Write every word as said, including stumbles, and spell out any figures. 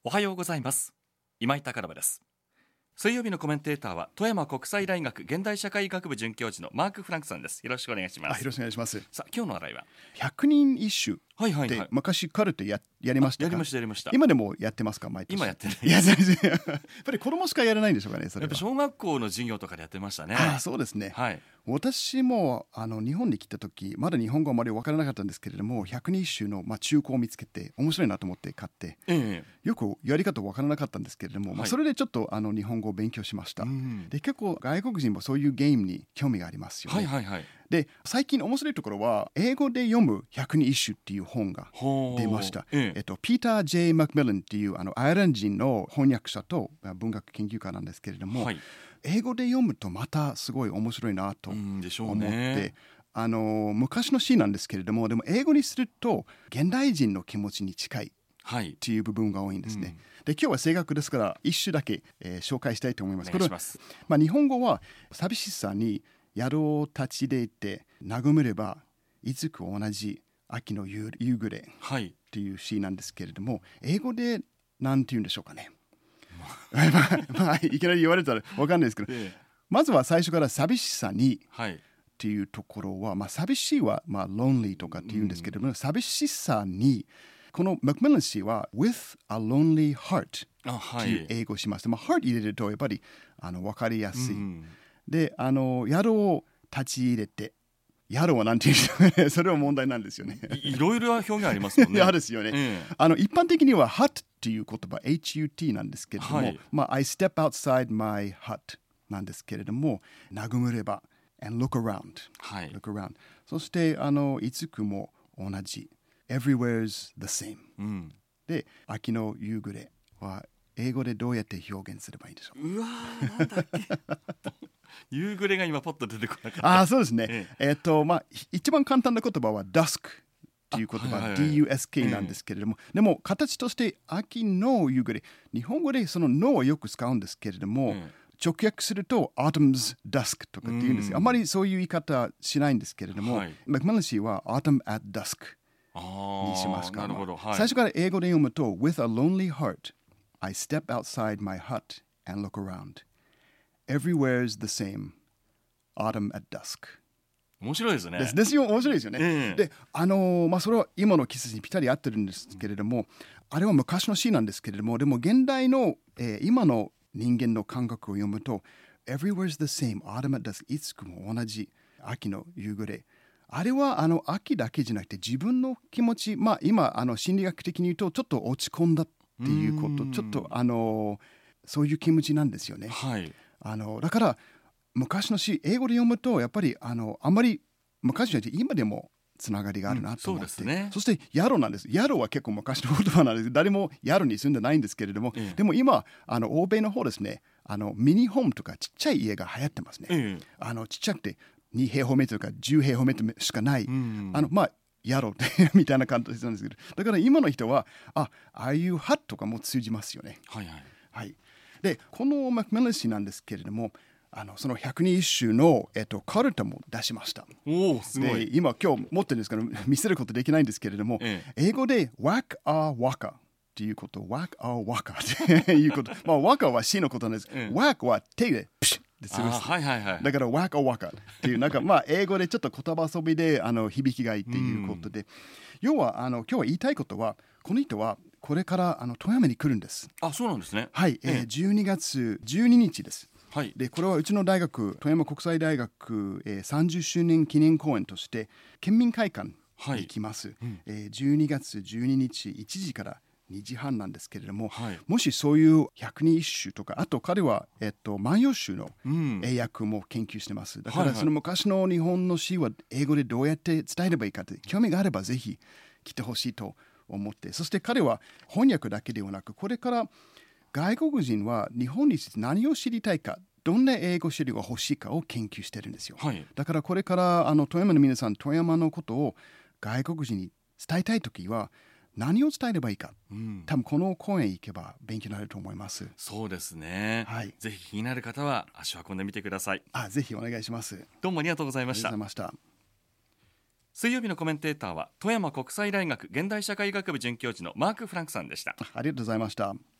おはようございます。今井貴信です。水曜日のコメンテーターは富山国際大学現代社会学部准教授のマーク・フランクさんです。よろしくお願いします。 あ、よろしくお願いします。 さあ、今日の話題は百人一首はいはいはいって昔カルテ や, やりましたか？ やりましたやりました。 今でもやってますか？毎年。 今やってない。 いや全然やっぱり子供しかやらないんでしょうかね。それはやっぱ小学校の授業とかでやってましたね。 ああ、そうですね、 はい、 私もあの日本に来た時まだ日本語あまり分からなかったんですけれども、百人一首の、まあ、中古を見つけて面白いなと思って買って、 ええ、 よくやり方分からなかったんですけれども、はい、まあ、それでちょっとあの日本語を勉強しました。で、結構外国人もそういうゲームに興味がありますよね。 はいはいはい。 で、最近面白いところは英語で読む百人一首っていう本が出ました。えええっと、ピーター・ジェイ・マクミランっていうあのアイルランド人の翻訳者と文学研究家なんですけれども、はい、英語で読むとまたすごい面白いなと思って、ね、あの昔の詩なんですけれども、でも英語にすると現代人の気持ちに近いっていう部分が多いんですね。はい、うん、で、今日は正確ですから一首だけ、えー、紹介したいと思います。 お願いします。 これ、まあ、日本語は寂しさに宿を立ち出て和めればいつく同じ秋の夕暮れっていう詩なんですけれども、はい、英語でなんて言うんでしょうかね。まあまあ、いきなり言われたら分かんないですけど、ええ、まずは最初から寂しさにっていうところは、まあ、寂しいは、まあ、lonely とかって言うんですけれども、うん、寂しさにこのマクミラン氏は with a lonely heart っていう英語をしました。まあ、heart 入れるとやっぱりあの分かりやすい、うん、で、あの宿を立ち入れて、宿はなんていうんですかね、それは問題なんですよね。 い, いろいろ表現ありますもんね。 いやですよね、ええ、あの一般的には hut っていう言葉 エイチユーティー なんですけれども、はい、まあ、I step outside my hut なんですけれども、和むれば and look around、はい、look around、 そしてあのいつくも同じ everywhere's the same、うん、で、秋の夕暮れは英語でどうやって表現すればいいでしょう？ うわー、なんだっけ夕暮れが今ポッと出てこなかった。 ああ、そうですね、えええー、っとまあ一番簡単な言葉は duskっていう言葉、はいはいはい、ディーユーエスケー なんですけれども、ええ、でも形として秋の夕暮れ、日本語でそののをよく使うんですけれども、ええ、直訳すると autumn's dusk とかっていうんです。あんまりそういう言い方しないんですけれども、はい、マクミラン氏は autumn at dusk にしますから、はい、最初から英語で読むと with a lonely heart I step outside my hut and look around everywhere's the same autumn at dusk。 面白いですね。 ですですよ、面白いですよね。えー、で、あのー、まあそれは今の季節にぴったり合ってるんですけれども、あれは昔の詩なんですけれども、でも現代の、えー、今の人間の感覚を読むと everywhere's the same autumn at dusk、 いつくも同じ秋の夕暮れ、あれはあの秋だけじゃなくて自分の気持ち、まあ今あの心理学的に言うとちょっと落ち込んだっていうこと、ちょっとあのそういう気持ちなんですよね。はい、あのだから昔の詩英語で読むとやっぱりあのあんまり昔じゃなくて今でもつながりがあるなと思って、うん、そうですね。そして宿なんです。宿は結構昔の言葉なんです。誰も宿に住んでないんですけれども、ええ、でも今あの欧米の方ですね、あのミニホームとかちっちゃい家が流行ってますね。え、あのちっちゃくてに平方メートルかじゅう平方メートルしかない、うん、あのまあ宿みたいな感じなんですけど、だから今の人はあああいうハッとかも通じますよね。はいはい、はい、でこのマクミラン氏なんですけれども、あのその百人一首の、えっと、カルタも出しました。おー、すごい。で今今日持ってるんですけど見せることできないんですけれども、ええ、英語で Whack a Waka っていうこと Whack a Waka っていうことまあ Waka は死のことなんです、ええ、Whack は手でプシッでする、はいはいはい、だから Whack a Waka っていうなんかまあ英語でちょっと言葉遊びであの響きがいいっていうことで、要はあの今日は言いたいことは、この人はこれからあの富山に来るんです。 あ、そうなんですね。 はい、ええ、じゅうにがつじゅうににちです。はい、でこれはうちの大学富山国際大学、えー、さんじゅっしゅうねん記念公演として県民会館に行きます、はい、うん、えー、じゅうにがつじゅうににちいちじからにじはんなんですけれども、はい、もしそういう百人一首とか、あと彼は、えっと、万葉集の英訳も研究してます、うん、だからその昔の日本の詩は英語でどうやって伝えればいいかって興味があればぜひ来てほしいと思って、そして彼は翻訳だけではなく、これから外国人は日本について何を知りたいか、どんな英語資料が欲しいかを研究してるんですよ、はい、だからこれからあの富山の皆さん、富山のことを外国人に伝えたいときは何を伝えればいいか、うん、多分この公園行けば勉強になると思います。 そうですね、はい、ぜひ気になる方は足を運んでみてください。 あ、ぜひお願いします。 どうもありがとうございました。 ありがとうございました。 水曜日のコメンテーターは富山国際大学現代社会学部准教授のマーク・フランクさんでした。 ありがとうございました。